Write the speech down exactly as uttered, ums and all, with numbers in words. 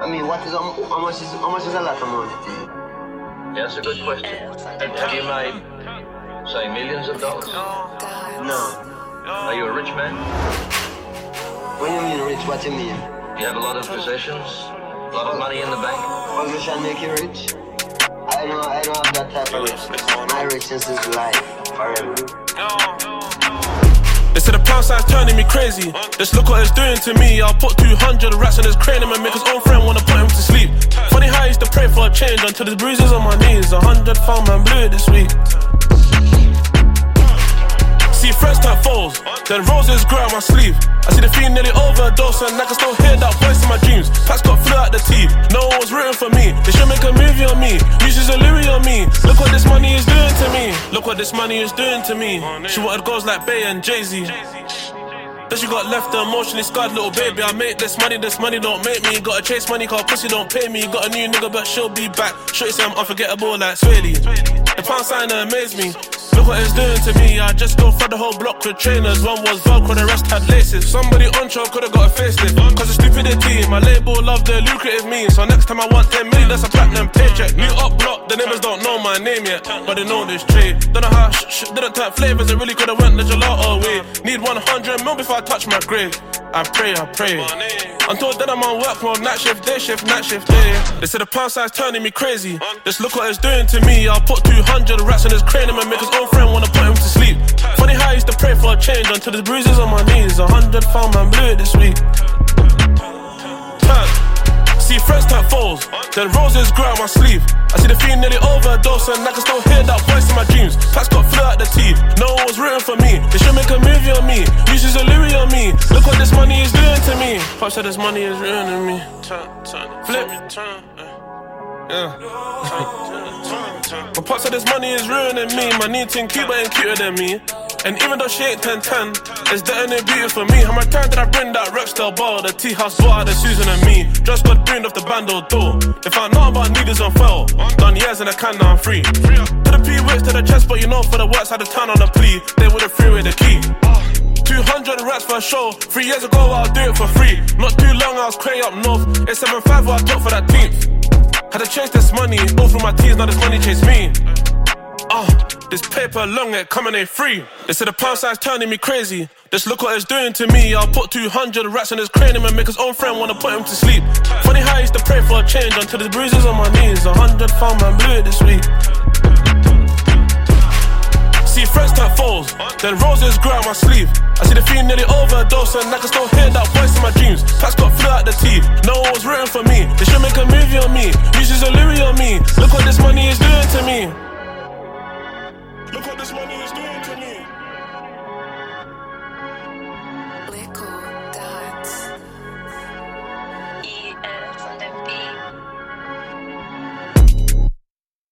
I mean, what is how much is how much is a lot of money? Yeah, that's a good question. Have you made, say, millions of dollars? No. Are you a rich man? When you mean rich, what you mean? You have a lot of possessions, a lot of money in the bank. Position make you rich? I don't, I don't have that type of richness. My richness is life, forever. They said the pound sign's turning me crazy. Just look what it's doing to me. I'll put two hundred rats on his cranium and make his own friend wanna put him to sleep. Funny how I used to pray for a change until there's bruises on my knees. A hundred found man blew it this week. See friends turn foes, then roses grow out my sleeve. I see the fiend nearly overdose and I can still hear that voice in my dreams. Pats got flew out the teeth, no one was rooting for me. They should make a movie on me, uses a Louis on me. Look what this money is doing to me. Look what this money is doing to me. She wanted girls like Bey and Jay-Z. Then she got left the emotionally scarred little baby. I make this money, this money don't make me. Gotta chase money cause pussy don't pay me. Got a new nigga but she'll be back. Shorty say I'm unforgettable like Swaley. The pound sign amazed me. Look what it's doing to me. I just go through the whole block with trainers. One was Velcro, the rest had laces. Somebody on show could've got a facelift. Cause of stupidity, my label love the lucrative means. So next time I want ten million, that's a platinum paycheck. New up block, the neighbors don't know my name yet, but they know this trade. Don't know how sh- sh- didn't type flavors, it really could've went the gelato way. Need one hundred mil before I touch my grave. I pray, I pray. Until then I'm on work mode, night shift, day shift, night shift, day. They said the pound sign's turning me crazy. Just look what it's doing to me. I'll put two hundred rats on his cranium and make his own friend wanna put him to sleep. Funny how I used to pray for a change until there's bruises on my knees. A hundred found man blew it this week. Turn. See friends turn foes, then roses grow out my sleeve. I see the fiend nearly overdose and I can still hear that voice in my dreams. Pats got flew out the teeth, no one was rooting for me. They should make a movie on me, uses a Louis on me. Look what this money is doing to me. Pop said this money is ruining me. Turn, turn, flip, turn, yeah. My pop said this money is ruining me. My new thing Cuba ain't cuter than me. And even though she ain't ten ten, it's the only beauty for me. How much time did I bring that Rexdale bar? The tea house bought out the Susan and me. Just got burned off the bando door. If I know about needles on fell, done years in a can, now I'm free. To the P-Wits, to the chest, but you know for the works had to turn on the plea. They would've free with the key. two hundred rats for a show. Three years ago I'll do it for free. Not too long I was cray up north. It's seven five what I took for that team. Had to chase this money, all through my tears, now this money chase me. Ah, uh, this paper long, it coming ain't free. They said the pound sign's turning me crazy. Just look what it's doing to me. I'll put two hundred rats on his cranium and make his own friend wanna put him to sleep. Funny how I used to pray for a change until there's bruises on my knees. A hundred found man blew it this week. See friends turn foes, then roses grow out my sleeve. I see the fiend nearly overdose and I can still hear that voice in my dreams. Pats got flew out the teeth, no one was rooting for me. They should make a movie on me, uses a Louis on me.